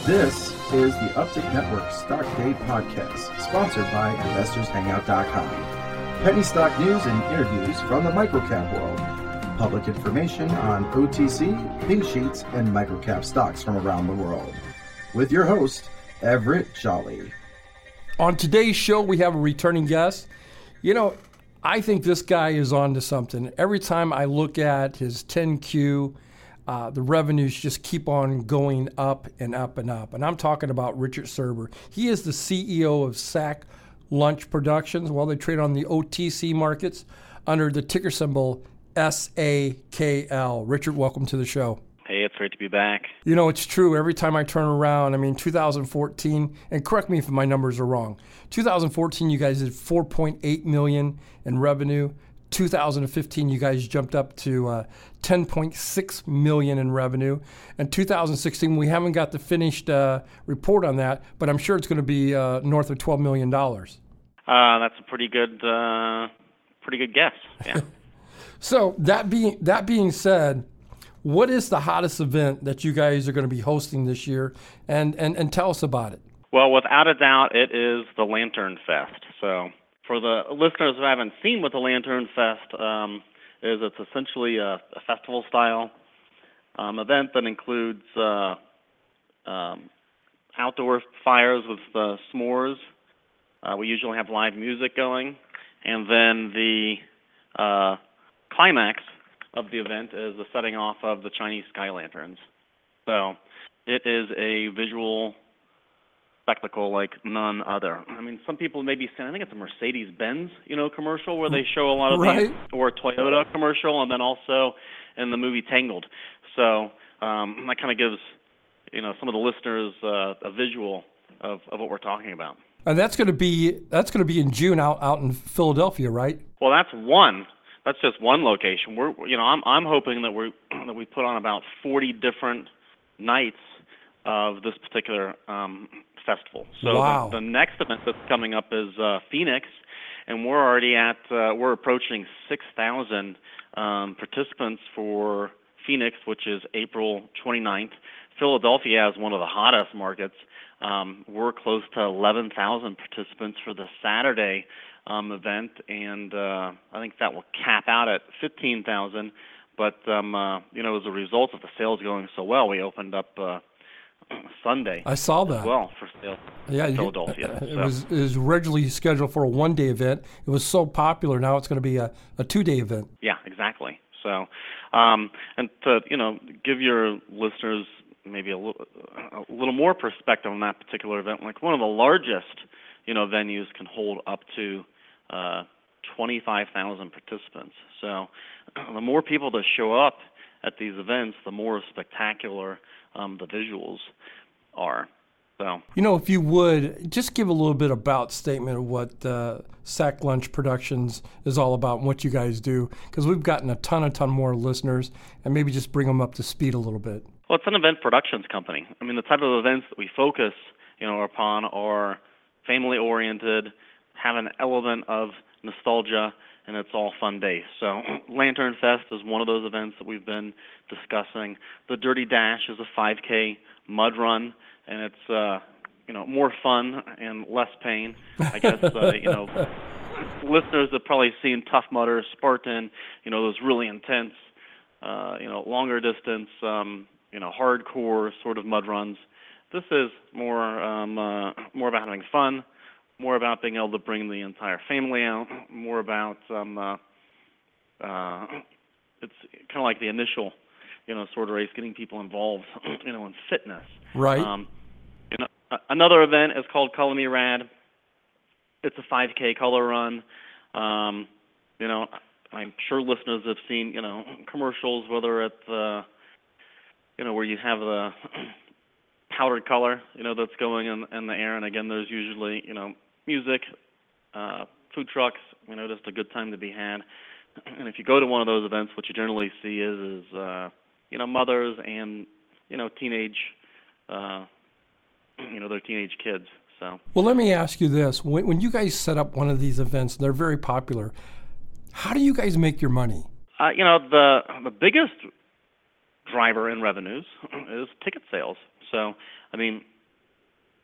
This is the Uptick Network Stock Day Podcast, sponsored by InvestorsHangout.com. Penny stock news and interviews from the microcap world. Public information on OTC, pink sheets, and microcap stocks from around the world. With your host, Everett Jolly. On today's show, we have a returning guest. You know, I think this guy is on to something. Every time I look at his 10Q, the revenues just keep on going up and up and up. And I'm talking about Richard Serber. He is the CEO of Sack Lunch Productions. Well, they trade on the OTC markets under the ticker symbol SAKL. Richard, welcome to the show. Hey, it's great to be back. You know, it's true. Every time I turn around, 2014, and correct me if my numbers are wrong, 2014, you guys did $4.8 million in revenue. 2015, you guys jumped up to $10.6 million in revenue. And 2016, we haven't got the finished report on that, but I'm sure it's going to be north of $12 million. That's a pretty good guess. Yeah. So that being said, what is the hottest event that you guys are going to be hosting this year? And tell us about it. Well, without a doubt, it is the Lantern Fest. So for the listeners who haven't seen what the Lantern Fest is, it's essentially a festival-style event that includes outdoor fires with s'mores. We usually have live music going. And then the climax of the event is the setting off of the Chinese sky lanterns. So it is a visual spectacle like none other. Some people may be saying, I think it's a Mercedes-Benz, commercial where they show a lot of these, or a Toyota commercial, and then also in the movie Tangled. So that kind of gives, some of the listeners a visual of what we're talking about. And that's going to be in June out in Philadelphia, right? Well, that's just one location. I'm hoping that we put on about 40 different nights of this particular festival. So wow. The next event that's coming up is Phoenix, and we're approaching 6,000 participants for Phoenix, which is April 29th. Philadelphia is one of the hottest markets. We're close to 11,000 participants for the Saturday event, and I think that will cap out at 15,000. But as a result of the sales going so well, we opened up Sunday. I saw that. As well for sales in Philadelphia. It was originally scheduled for a one-day event. It was so popular. Now it's going to be a two-day event. Yeah, exactly. So, and to give your listeners maybe a little more perspective on that particular event, like one of the largest venues can hold up to 25,000 participants. So the more people that show up at these events, the more spectacular the visuals are. So, if you would, just give a little bit about statement of what Sack Lunch Productions is all about and what you guys do, because we've gotten a ton more listeners, and maybe just bring them up to speed a little bit. Well, it's an event productions company. The type of events that we focus, upon are family-oriented, have an element of nostalgia, and it's all fun-based. So Lantern Fest is one of those events that we've been discussing. The Dirty Dash is a 5K mud run, and it's more fun and less pain. I guess listeners have probably seen Tough Mudder, Spartan, those really intense, longer distance, hardcore sort of mud runs. This is more about having fun, more about being able to bring the entire family out, more about it's kind of like the initial, sort of race, getting people involved, in fitness. Right. Another event is called Color Me Rad. It's a 5K color run. I'm sure listeners have seen, commercials, whether it's, where you have the powdered color, that's going in the air. And again, there's usually, music, food trucks, just a good time to be had. And if you go to one of those events, what you generally see is mothers and, teenage, their teenage kids. So. Well, let me ask you this. When you guys set up one of these events, they're very popular. How do you guys make your money? The biggest driver in revenues is ticket sales. So,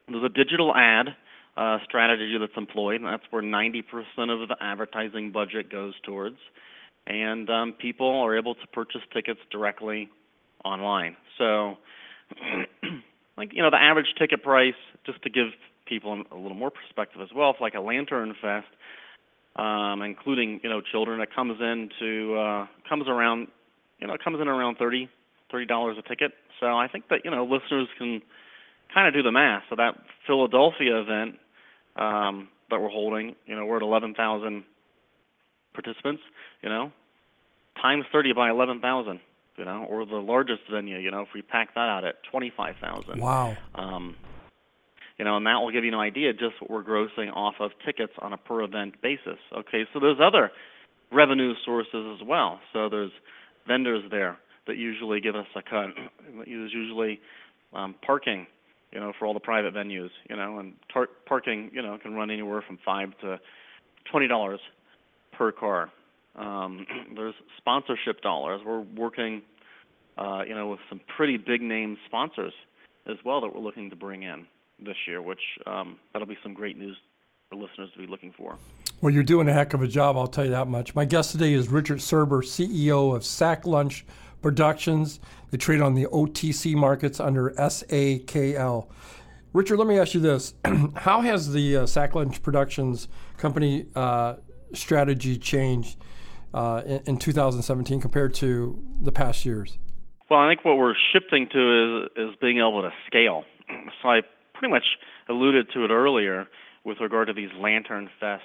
There's a digital ad strategy that's employed, and that's where 90% of the advertising budget goes towards. And people are able to purchase tickets directly online. So, the average ticket price, just to give people a little more perspective as well, if like a Lantern Fest, including children, it comes in around $30 a ticket. So I think that listeners can kind of do the math. So that Philadelphia event that we're holding, we're at 11,000 participants, times 30 by 11,000, or the largest venue, if we pack that out at 25,000. Wow. And that will give you an idea just what we're grossing off of tickets on a per event basis. Okay, so there's other revenue sources as well. So there's vendors there that usually give us a cut. There's usually parking, for all the private venues, and parking, can run anywhere from $5 to $20 per car. There's sponsorship dollars. We're working, with some pretty big name sponsors as well that we're looking to bring in this year, which that'll be some great news for listeners to be looking for. Well, you're doing a heck of a job, I'll tell you that much. My guest today is Richard Serber, CEO of Sack Lunch Productions. They trade on the OTC markets under SAKL. Richard, let me ask you this. How has the Sack Lunch Productions company strategy changed in 2017 compared to the past years? Well, I think what we're shifting to is being able to scale. So I pretty much alluded to it earlier with regard to these Lantern Fest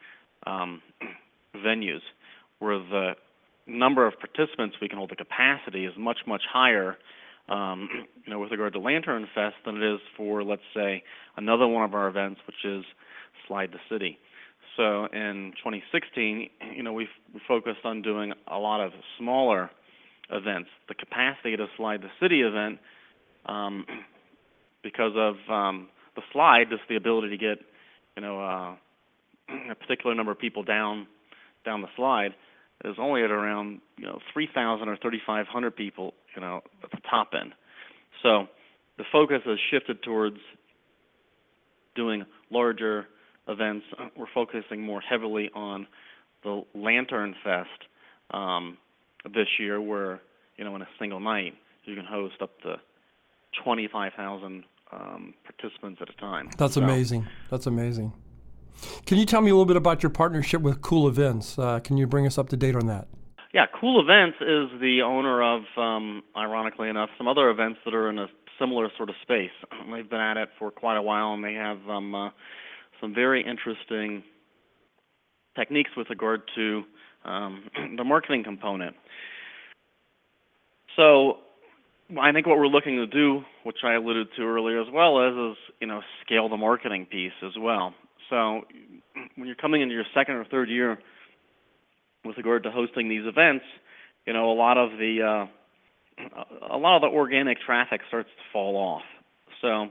venues, where the number of participants we can hold, the capacity is much, much higher, with regard to Lantern Fest than it is for, let's say, another one of our events, which is Slide the City. So in 2016, we focused on doing a lot of smaller events. The capacity to Slide the City event, because of the slide, just the ability to get, a particular number of people down the slide, is only at around 3,000 or 3,500 people, at the top end. So the focus has shifted towards doing larger events. We're focusing more heavily on the Lantern Fest this year, where in a single night you can host up to 25,000 participants at a time. That's amazing. That's amazing. Can you tell me a little bit about your partnership with Cool Events? Can you bring us up to date on that? Yeah, Cool Events is the owner of, ironically enough, some other events that are in a similar sort of space. They've been at it for quite a while, and they have some very interesting techniques with regard to the marketing component. So I think what we're looking to do, which I alluded to earlier as well, is scale the marketing piece as well. So when you're coming into your second or third year with regard to hosting these events, a lot of the organic traffic starts to fall off. So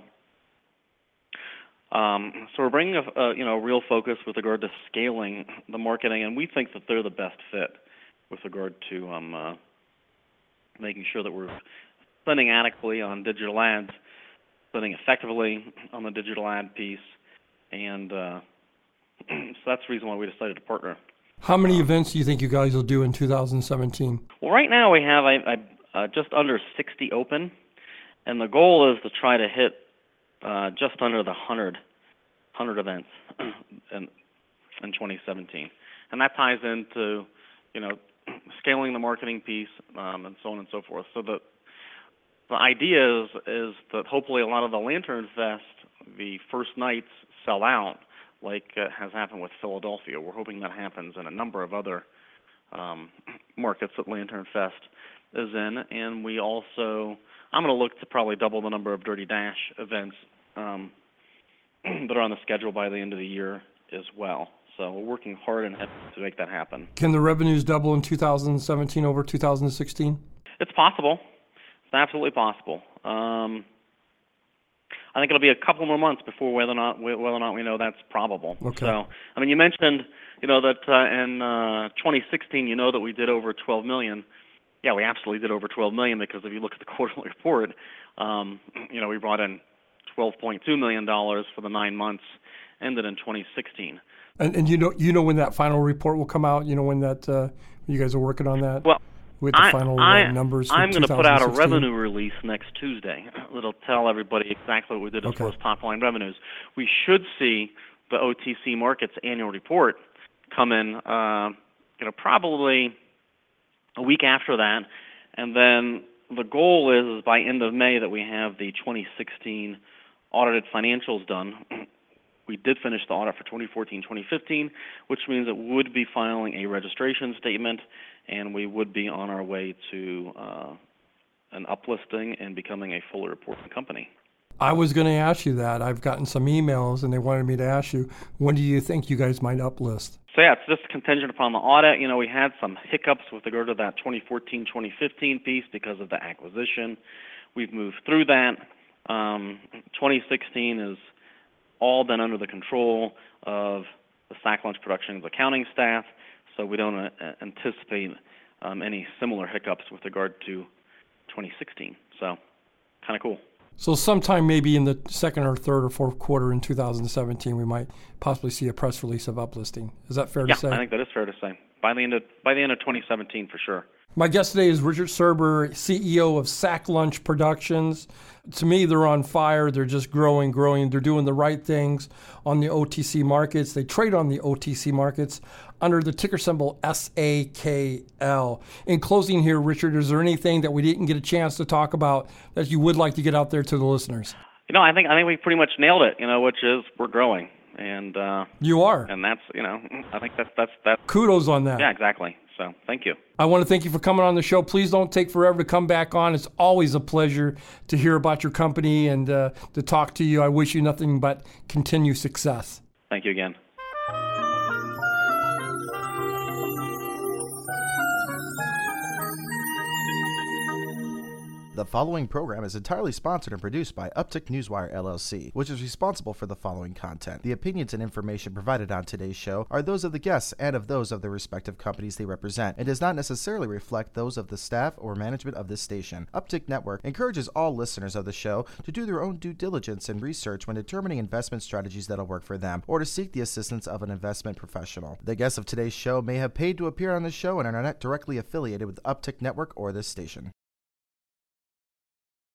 we're bringing a real focus with regard to scaling the marketing, and we think that they're the best fit with regard to making sure that we're spending adequately on digital ads, spending effectively on the digital ad piece, and so that's the reason why we decided to partner. How many events do you think you guys will do in 2017? Well, right now we have just under 60 open, and the goal is to try to hit just under the 100 events in 2017, and that ties into scaling the marketing piece and so on and so forth. So the idea is that hopefully a lot of the Lantern Fest, the first nights sell out, like has happened with Philadelphia. We're hoping that happens in a number of other markets that Lantern Fest is in, and we also, I'm going to look to probably double the number of Dirty Dash events that are on the schedule by the end of the year as well. So we're working hard and heavy to make that happen. Can the revenues double in 2017 over 2016? It's possible. It's absolutely possible. I think it'll be a couple more months before whether or not we know that's probable. Okay. So, I mean, you mentioned, that in 2016, that we did over 12 million. Yeah, we absolutely did over 12 million because if you look at the quarterly report, we brought in $12.2 million for the 9 months ended in 2016. And you know when that final report will come out? You know when that you guys are working on that? Well, with the final numbers for I'm going to put out a 2016? revenue release next Tuesday. It'll tell everybody exactly what we did as far as top-line revenues. We should see the OTC Markets annual report come in, probably a week after that, and then the goal is by end of May that we have the 2016 audited financials done. We did finish the audit for 2014-2015, which means that we would be filing a registration statement, and we would be on our way to an uplisting and becoming a fully reporting company. I was going to ask you that. I've gotten some emails, and they wanted me to ask you, when do you think you guys might uplist? So yeah, it's just contingent upon the audit. We had some hiccups with regard to that 2014-2015 piece because of the acquisition. We've moved through that. 2016 is all been under the control of the Sac Lunch Productions accounting staff, so we don't anticipate any similar hiccups with regard to 2016. So, kind of cool. So sometime maybe in the second or third or fourth quarter in 2017, we might possibly see a press release of uplisting. Is that fair to say? Yeah, I think that is fair to say. By the end of 2017, for sure. My guest today is Richard Serber, CEO of Sac Lunch Productions. To me, they're on fire. They're just growing. They're doing the right things on the OTC markets. They trade on the OTC markets under the ticker symbol SAKL. In closing here, Richard, is there anything that we didn't get a chance to talk about that you would like to get out there to the listeners? I think we pretty much nailed it, which is we're growing. And you are. And that's, I think that's kudos on that. Yeah, exactly. So thank you. I want to thank you for coming on the show. Please don't take forever to come back on. It's always a pleasure to hear about your company and to talk to you. I wish you nothing but continued success. Thank you again. The following program is entirely sponsored and produced by Uptick Newswire LLC, which is responsible for the following content. The opinions and information provided on today's show are those of the guests and of those of the respective companies they represent, and does not necessarily reflect those of the staff or management of this station. Uptick Network encourages all listeners of the show to do their own due diligence and research when determining investment strategies that'll work for them, or to seek the assistance of an investment professional. The guests of today's show may have paid to appear on the show and are not directly affiliated with Uptick Network or this station.